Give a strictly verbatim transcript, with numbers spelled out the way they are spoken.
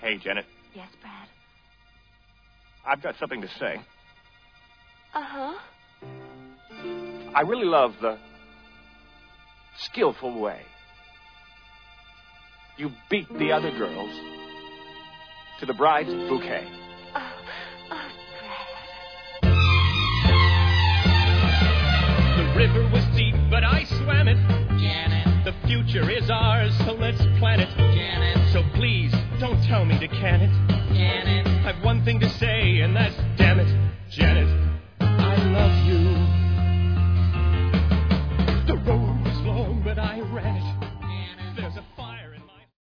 Hey, Janet. Yes, Brad? I've got something to say. Uh-huh. I really love the skillful way you beat the other girls to the bride's bouquet. Oh, oh, Brad. The river was deep, but I swam it. Janet. The future is ours, so let's plan it. Janet. So please, don't tell me to can it. Janet. I've one thing to say.